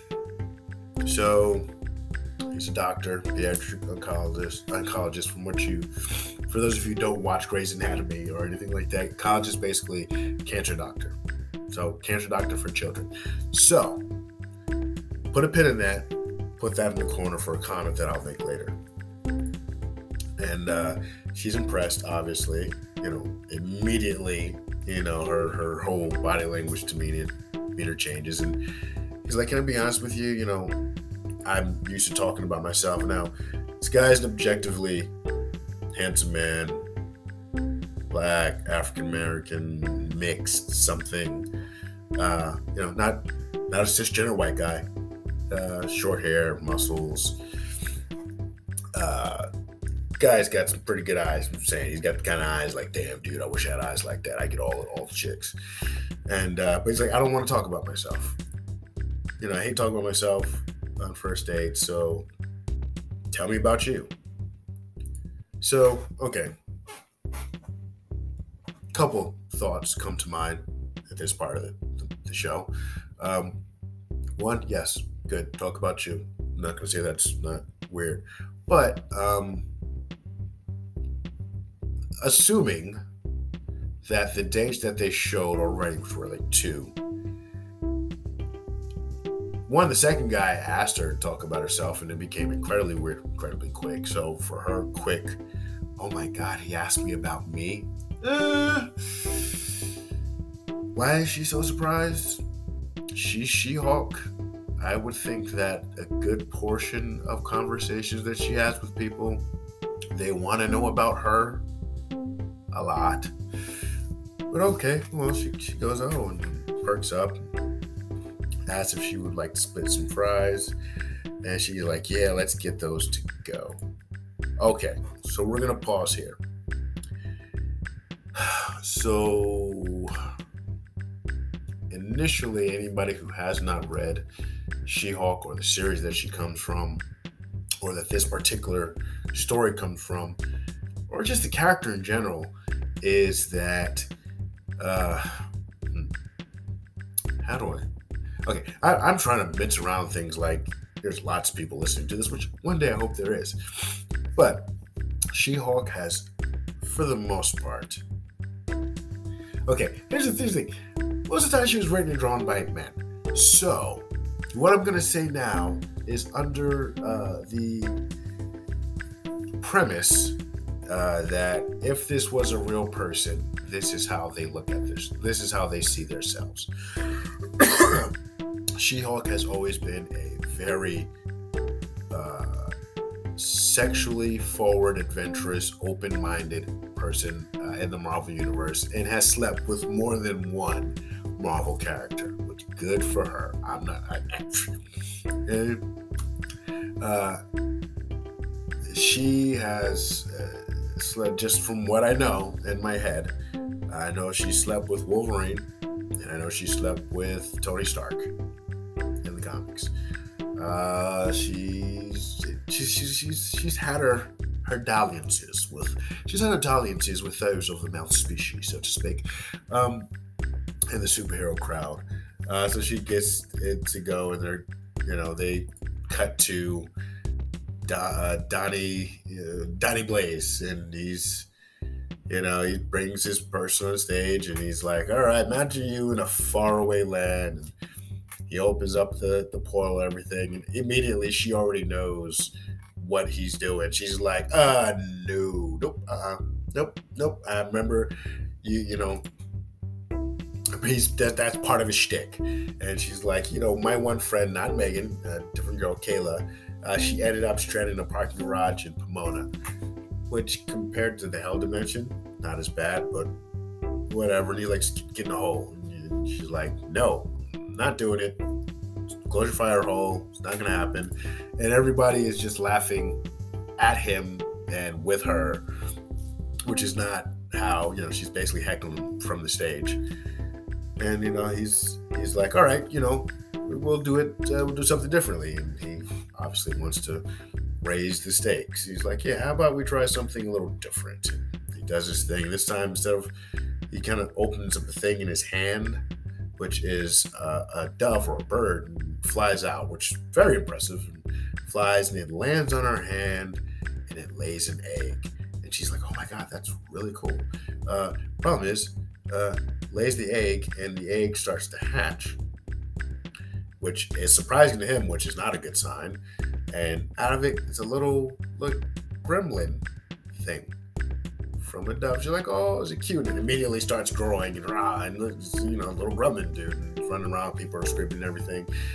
So he's a doctor, pediatric oncologist, oncologist from what you, for those of you who don't watch Grey's Anatomy or anything like that, oncologist basically cancer doctor. So cancer doctor for children. So put a pin in that, put that in the corner for a comment that I'll make later. And uh, she's impressed, obviously, you know, immediately, you know, her, her whole body language demeanor, demeanor changes. And He's like, can I be honest with you? You know, I'm used to talking about myself. Now, this guy's an objectively handsome man, black, African-American, mixed, something. Uh, you know, not not a cisgender white guy. Uh, short hair, muscles. Uh, guy's got some pretty good eyes. I'm saying he's got the kind of eyes like, damn, dude, I wish I had eyes like that. I get all all the chicks. And uh, but he's like, I don't want to talk about myself. You know, I hate talking about myself on first dates. So tell me about you. So okay, couple thoughts come to mind at this part of the, the show. Um, one, yes, good. Talk about you. I'm not gonna say that's not weird, but um, assuming that the dates that they showed already, which were like two, one, the second guy asked her to talk about herself, and it became incredibly weird, incredibly quick. So for her, quick, oh my God, he asked me about me. Uh, why is she so surprised? She's She-Hulk. I would think that a good portion of conversations that she has with people, they want to know about her a lot. But okay, well, she, she goes, oh, and perks up, asks if she would like to split some fries, and she's like, yeah, let's get those to go. Okay, so we're going to pause here. So, initially, anybody who has not read She-Hulk or the series that she comes from, or that this particular story comes from, or just the character in general, is that, uh, how do I, okay, I, I'm trying to mince around things like there's lots of people listening to this, which one day I hope there is, but She-Hulk has, for the most part, okay, here's the thing, most of the time she was written and drawn by men, so what I'm going to say now is under uh, the premise uh, that if this was a real person, this is how they look at this. This is how they see themselves. She-Hulk has always been a very uh, sexually forward, adventurous, open-minded person uh, in the Marvel Universe, and has slept with more than one Marvel character, which good for her. I'm not. I, and, uh, she has uh, slept, just from what I know in my head, I know she slept with Wolverine, and I know she slept with Tony Stark in the comics. Uh, she's, she's she's she's she's had her her dalliances with she's had her dalliances with those of the male species, so to speak. Um, in the superhero crowd. Uh, so she gets it to go, and they're, you know, they cut to Do, uh, Donnie, uh, Donnie Blaze, and he's, you know, he brings his person on stage, and he's like, all right, imagine you in a faraway land. And he opens up the, the portal and everything, and immediately she already knows what he's doing. She's like, uh, no, nope, uh, nope, nope. I remember you, you know, He's that, that's part of his shtick. And she's like, you know, my one friend, not Megan, a different girl, Kayla, uh, she ended up stranded in a parking garage in Pomona, which compared to the Hell Dimension, not as bad, but whatever. And he likes getting a hole. And she's like, no, I'm not doing it. Close your fire hole. It's not going to happen. And everybody is just laughing at him and with her, which is not how, you know, she's basically heckling him from the stage. And, you know, he's he's like, all right, you know, we'll do it. Uh, we'll do something differently. And he obviously wants to raise the stakes. He's like, yeah, how about we try something a little different? And he does his thing. This time, instead of, he kind of opens up the thing in his hand, which is uh, a dove or a bird, and flies out, which is very impressive. And flies, and it lands on her hand, and it lays an egg. And she's like, oh my God, that's really cool. Uh, problem is, uh, lays the egg, and the egg starts to hatch, which is surprising to him, which is not a good sign. And out of it is a little, little gremlin thing from a dove. She's like, oh, is it cute? And immediately starts growing and rah, and you know, little gremlin dude, and running around, people are screaming and everything.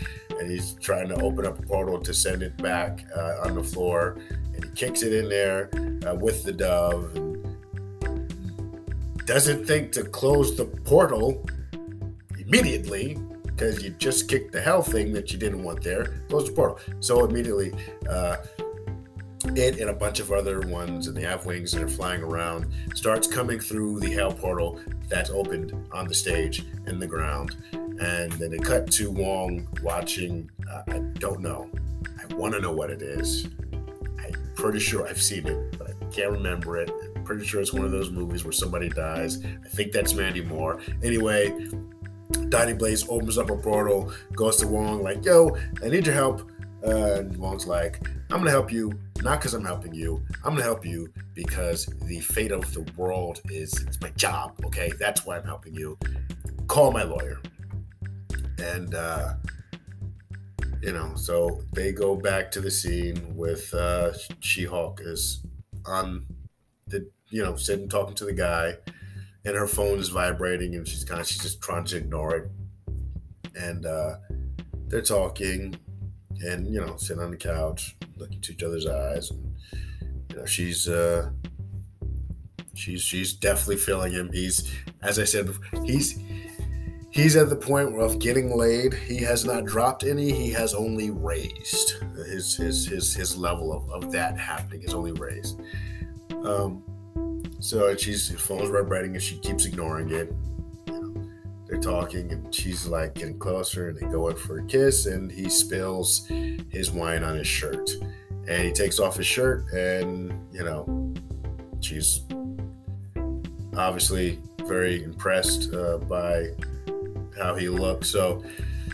and he's trying to open up a portal to send it back uh, on the floor, and he kicks it in there uh, with the dove, and doesn't think to close the portal immediately because you just kicked the hell thing that you didn't want there. Close the portal. So immediately, uh, it and a bunch of other ones, and they have wings and they're flying around, starts coming through the hell portal that's opened on the stage in the ground. And then it cut to Wong watching, uh, I don't know. I want to know what it is. I'm pretty sure I've seen it, but I can't remember it. I'm pretty sure it's one of those movies where somebody dies. I think that's Mandy Moore. Anyway, Donnie Blaze opens up a portal, goes to Wong like, yo, I need your help. Uh, and Wong's like, I'm going to help you, not because I'm helping you. I'm going to help you because the fate of the world is it's my job, okay? That's why I'm helping you. Call my lawyer. And, uh, you know, so they go back to the scene with uh, She-Hulk is on the, you know, sitting talking to the guy, and her phone is vibrating, and she's kind of, she's just trying to ignore it. And uh, they're talking, and, you know, sitting on the couch, looking to each other's eyes. And, you know, she's, uh, she's, she's definitely feeling him. He's, as I said, he's, He's at the point of getting laid. He has not dropped any. He has only raised. His his his his level of, of that happening is only raised. Um, so she's her phone's vibrating and she keeps ignoring it. You know, they're talking and she's like getting closer and they go in for a kiss and he spills his wine on his shirt. And he takes off his shirt and, you know, she's obviously very impressed uh, by how he looks. So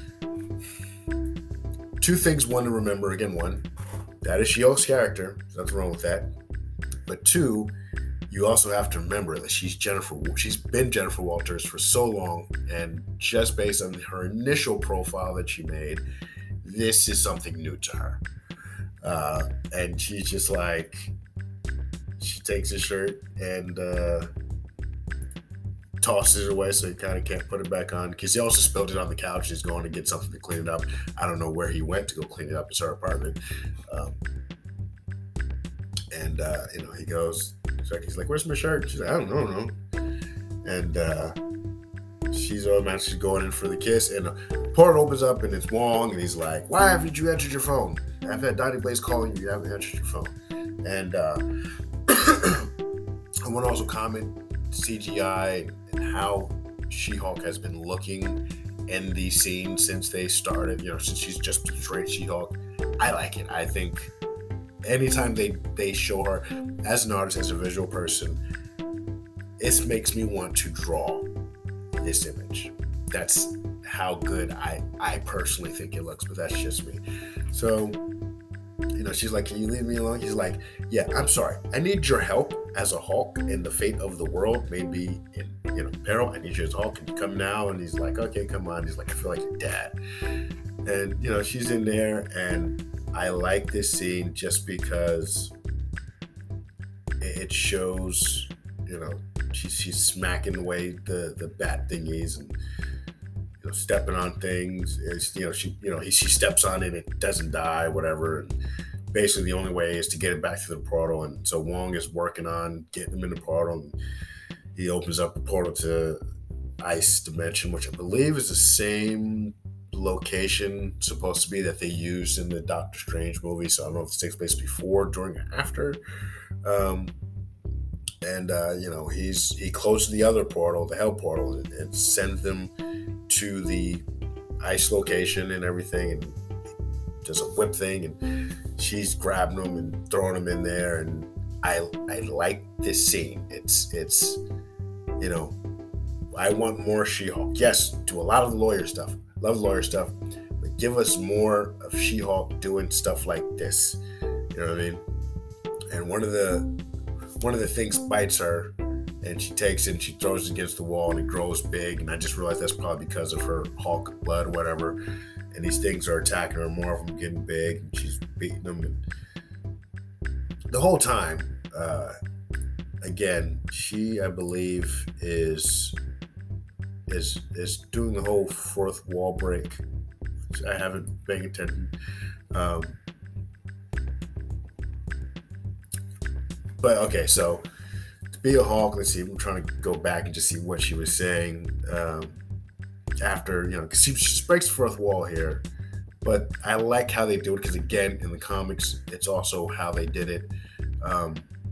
two things, one to remember. Again, one, that is She-Hulk's character. There's nothing wrong with that. But two, you also have to remember that she's Jennifer. She's been Jennifer Walters for so long, and just based on her initial profile that she made, this is something new to her. Uh, and she's just like, she takes his shirt and uh, tosses it away so he kind of can't put it back on because he also spilled it on the couch. He's going to get something to clean it up. I don't know where he went to go clean it up. It's her apartment. Um, and, uh, you know, he goes, he's like, where's my shirt? She's like, I don't know. no. And uh, she's automatically going in for the kiss. And the portal opens up and it's Wong. And he's like, why haven't you answered your phone? I've had Donnie Blaze calling you. You haven't answered your phone. And uh, I want to also comment C G I and how She-Hulk has been looking in the scene since they started, you know, since she's just straight She-Hulk. I like it. I think anytime they, they show her as an artist, as a visual person, it makes me want to draw this image. That's how good I, I personally think it looks, but that's just me. So, you know, she's like, can you leave me alone? He's like, yeah, I'm sorry. I need your help as a Hulk, and the fate of the world may be in, you know, peril. I need you as a Hulk. Can you come now? And he's like, okay, come on. He's like, I feel like your dad. And, you know, she's in there, and I like this scene just because it shows, you know, she's, she's smacking away the, the bat thingies and, you know, stepping on things. It's, you know, she, you know, he, she steps on it, it doesn't die, whatever. And basically the only way is to get it back to the portal. And so Wong is working on getting him in the portal. And he opens up the portal to Ice Dimension, which I believe is the same location supposed to be that they used in the Doctor Strange movie. So I don't know if it takes place before, during, or after. Um, and, uh, you know, he's he closes the other portal, the Hell portal, and, and sends them to the Ice location and everything. And does a whip thing, and she's grabbing them and throwing them in there. And I I like this scene. It's it's you know, I want more She-Hulk. Yes, do a lot of the lawyer stuff. Love lawyer stuff, but give us more of She-Hulk doing stuff like this. You know what I mean? And one of the one of the things bites her, and she takes it and she throws it against the wall, and it grows big. And I just realized that's probably because of her Hulk blood or whatever. And these things are attacking her, more of them getting big, and she's beating them. And the whole time, uh, again, she, I believe, is is is doing the whole fourth wall break I haven't been paying attention. Um, but okay, so to be a Hulk, let's see. I'm trying to go back and just see what she was saying um, after, you know, because she, she breaks the fourth wall here. But I like how they do it because, again, in the comics, it's also how they did it. Um,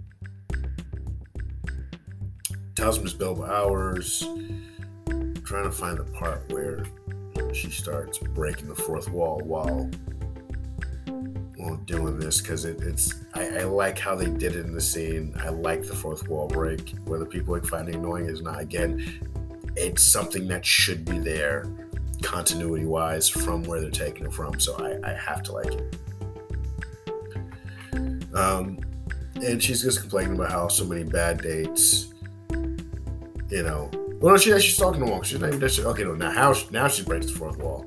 tells him to spell hours. I'm trying to find the part where she starts breaking the fourth wall while, while doing this because it, it's I, I like how they did it in the scene. I like the fourth wall break. Whether people like find it annoying is not. Again, it's something that should be there continuity wise from where they're taking it from, so I, I have to like it. Um, and she's just complaining about how so many bad dates, you know. Well, no, she, she's talking to Wong. She's not even just, okay, no, now how now she breaks the fourth wall.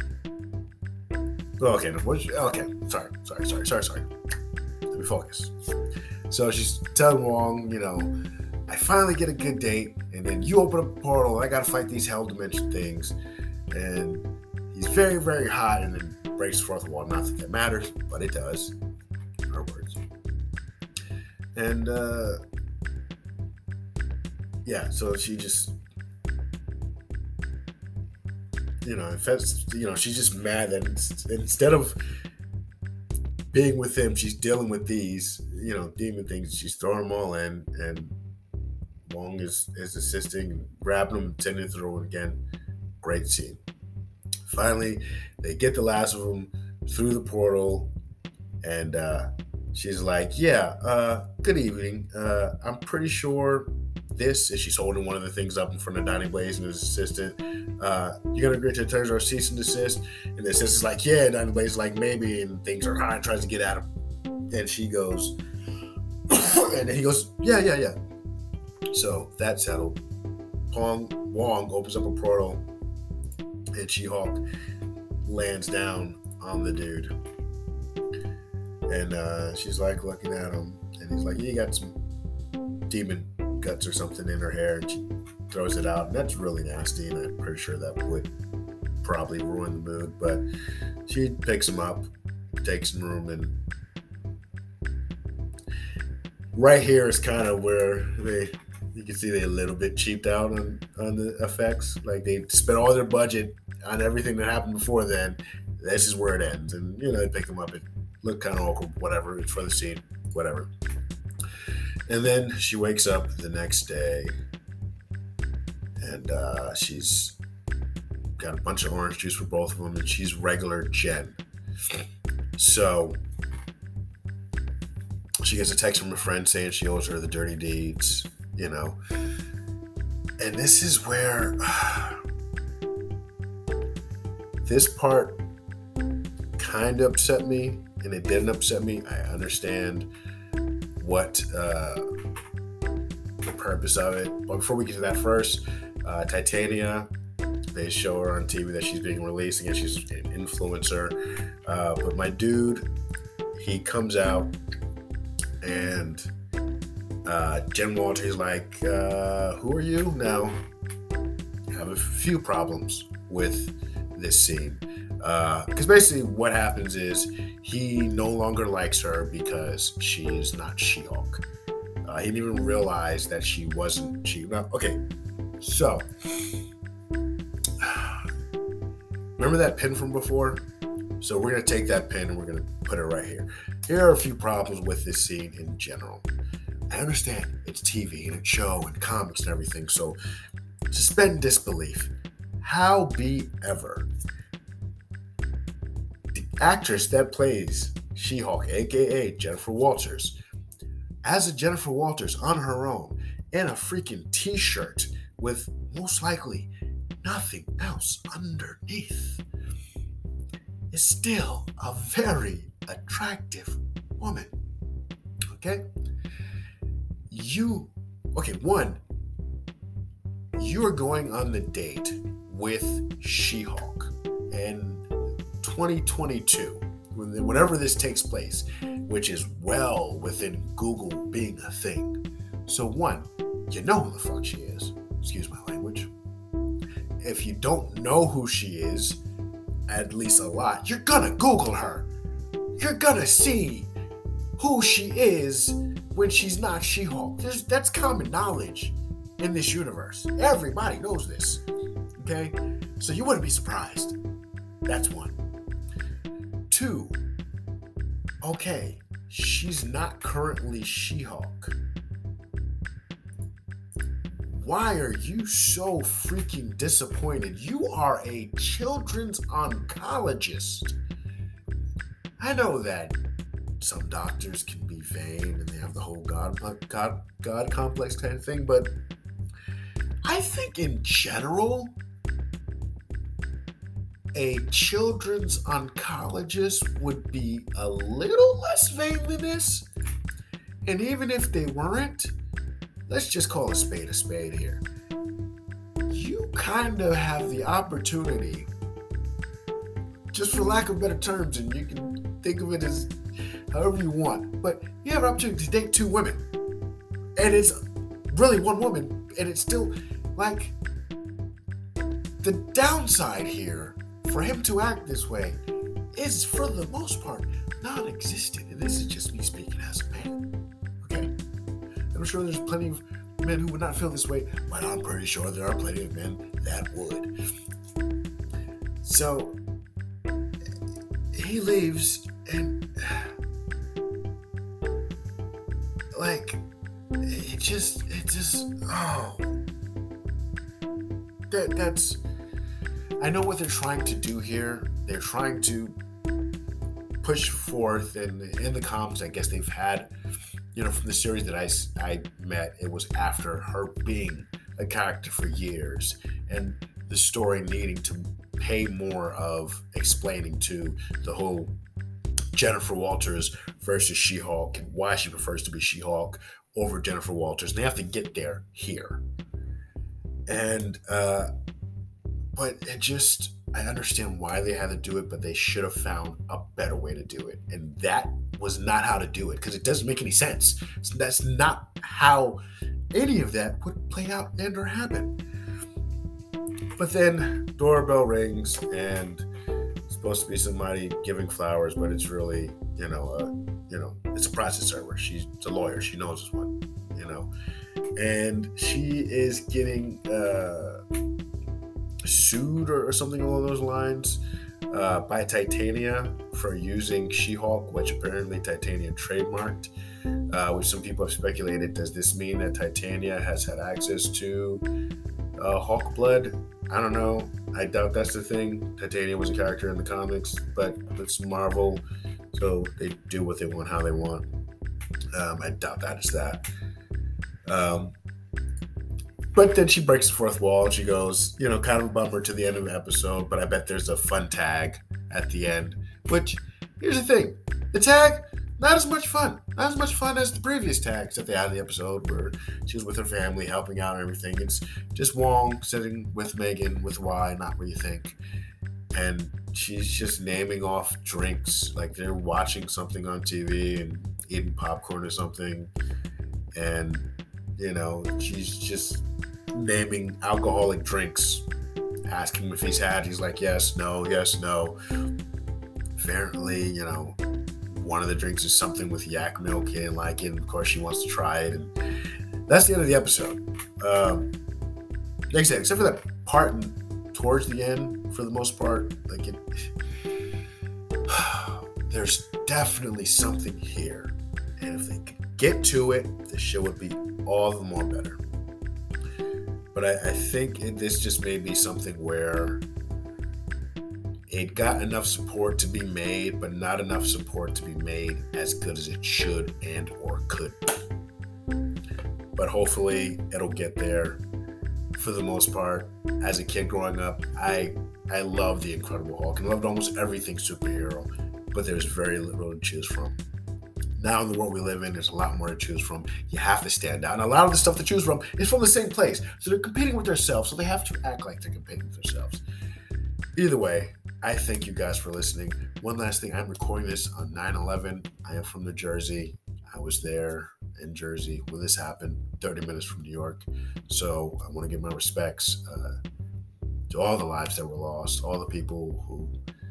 Oh, okay, no, what, okay, sorry, sorry, sorry, sorry, sorry. Let me focus. So she's telling Wong, you know, I finally get a good date, and then you open up a portal, and I gotta fight these hell dimension things. And he's very, very hot and then breaks the fourth wall. Not that that matters, but it does. Her words. And, uh, yeah, so she just, you know, you know, she's just mad that instead of being with him, she's dealing with these, you know, demon things. She's throwing them all in, and Wong is, is assisting, grabbing them, sending it through again. Great scene. Finally, they get the last of them through the portal, and uh, she's like, yeah, uh, good evening. Uh, I'm pretty sure this, is she's holding one of the things up in front of Donnie Blaze and his assistant. Uh, you're going to agree to terms of our cease and desist? And the assistant's like, yeah, Donnie Blaze is like, maybe, and things are high and tries to get at him. And she goes, and then he goes, yeah, yeah, yeah. So that's settled. Pong Wong opens up a portal, and She-Hulk lands down on the dude. And uh, she's like looking at him, and he's like, yeah, you got some demon guts or something in her hair, and she throws it out, and that's really nasty, and I'm pretty sure that would probably ruin the mood, but she picks him up, takes him room, and right here is kind of where they, you can see they a little bit cheaped out on, on the effects. Like, they spent all their budget on everything that happened before then. This is where it ends. And, you know, they pick them up. It looked kind of awkward, whatever. It's for the scene, whatever. And then she wakes up the next day, and uh, she's got a bunch of orange juice for both of them, and she's regular Jen. So she gets a text from a friend saying she owes her the dirty deeds, you know. And this is where uh, this part kind of upset me, and it didn't upset me. I understand what uh, the purpose of it. But before we get to that first, uh, Titania, they show her on T V that she's being released. Again, she's an influencer. Uh, but my dude, he comes out, and uh, Jen Walter is like, uh, who are you? Now, I have a few problems with this scene. Because uh, basically what happens is he no longer likes her because she is not She-Hulk. Uh, he didn't even realize that she wasn't she. Now, okay, so remember that pin from before? So we're going to take that pin and we're going to put it right here. Here are a few problems with this scene in general. I understand it's T V and it's show and comics and everything, so suspend disbelief. How be ever? The actress that plays She-Hulk, aka Jennifer Walters, as a Jennifer Walters on her own in a freaking t-shirt with most likely nothing else underneath, is still a very attractive woman. Okay? You, okay, one, you are going on the date with She-Hulk in twenty twenty-two, whenever this takes place, which is well within Google being a thing. So one, you know who the fuck she is. Excuse my language. If you don't know who she is, at least a lot, you're gonna Google her. You're gonna see who she is when she's not She-Hulk. There's, that's common knowledge in this universe. Everybody knows this. Okay? So you wouldn't be surprised. That's one. Two, okay, she's not currently She-Hulk. Why are you so freaking disappointed? You are a children's oncologist. I know that some doctors can be vain and they have the whole God, God, God complex kind of thing, but I think in general, a children's oncologist would be a little less vain than this. And even if they weren't, let's just call a spade a spade here. You kind of have the opportunity, just for lack of better terms, and you can think of it as however you want, but you have an opportunity to date two women. And it's really one woman, and it's still like the downside here for him to act this way is, for the most part, non-existent. And this is just me speaking as a man. Okay? And I'm sure there's plenty of men who would not feel this way, but I'm pretty sure there are plenty of men that would. So he leaves, and like, it just, it just, oh, that that's, I know what they're trying to do here. They're trying to push forth, and in the comics, I guess they've had, you know, from the series that I, I met, it was after her being a character for years, and the story needing to pay more of explaining to the whole Jennifer Walters versus She-Hulk and why she prefers to be She-Hulk over Jennifer Walters. And they have to get there here. And, uh, but it just, I understand why they had to do it, but they should have found a better way to do it. And that was not how to do it, because it doesn't make any sense. So that's not how any of that would play out and or happen. But then doorbell rings, and it's supposed to be somebody giving flowers, but it's really, you know, uh, you know, it's a process server. She's a lawyer. She knows this one, you know, and she is getting uh, sued or, or something along those lines uh, by Titania for using She-Hulk, which apparently Titania trademarked. Uh, which some people have speculated, does this mean that Titania has had access to uh, Hulk blood? I don't know. I doubt that's the thing. Titania was a character in the comics, but it's Marvel, so they do what they want, how they want. Um, I doubt that is that. Um, but then she breaks the fourth wall, and she goes, you know, kind of a bummer to the end of the episode, but I bet there's a fun tag at the end, which, here's the thing. The tag, not as much fun. Not as much fun as the previous tags that they had in the episode where she was with her family, helping out and everything. It's just Wong sitting with Megan with Y, not what you think. And she's just naming off drinks, like they're watching something on T V and eating popcorn or something. And, you know, she's just naming alcoholic drinks, asking him if he's had. He's like, yes, no, yes, no. Apparently, you know, one of the drinks is something with yak milk. He didn't like it. And of course, she wants to try it. And that's the end of the episode. Um, like I said, except for that part in, towards the end, for the most part, like it, there's definitely something here. And if they could get to it, the show would be all the more better. But I, I think it, this just may be something where it got enough support to be made, but not enough support to be made as good as it should and or could be. But hopefully it'll get there. For the most part, as a kid growing up, I I loved the Incredible Hulk and loved almost everything superhero, but there's very little to choose from. Now in the world we live in, there's a lot more to choose from. You have to stand out. And a lot of the stuff to choose from is from the same place. So they're competing with themselves, so they have to act like they're competing with themselves. Either way, I thank you guys for listening. One last thing, I'm recording this on nine eleven. I am from New Jersey. I was there in Jersey when this happened, thirty minutes from New York. So I want to give my respects uh, to all the lives that were lost, all the people who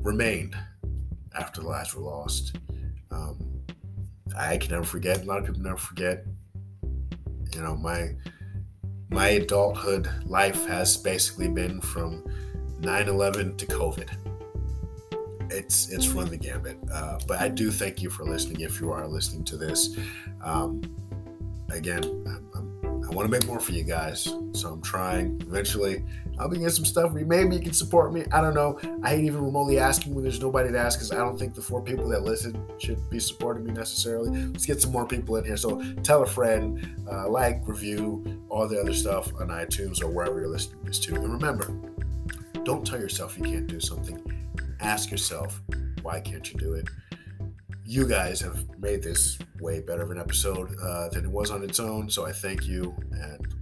remained after the lives were lost. Um, I can never forget. A lot of people never forget. You know, my my adulthood life has basically been from nine eleven to COVID. It's it's run the gambit. Uh, but I do thank you for listening. If you are listening to this, um, again, I'm, I'm, I want to make more for you guys, so I'm trying. Eventually, I'll be getting some stuff where maybe you can support me. I don't know. I hate even remotely asking when there's nobody to ask, because I don't think the four people that listen should be supporting me necessarily. Let's get some more people in here. So tell a friend, uh, like, review, all the other stuff on iTunes or wherever you're listening to this to. And remember, don't tell yourself you can't do something. Ask yourself, why can't you do it? You guys have made this way better of an episode uh, than it was on its own, so I thank you, and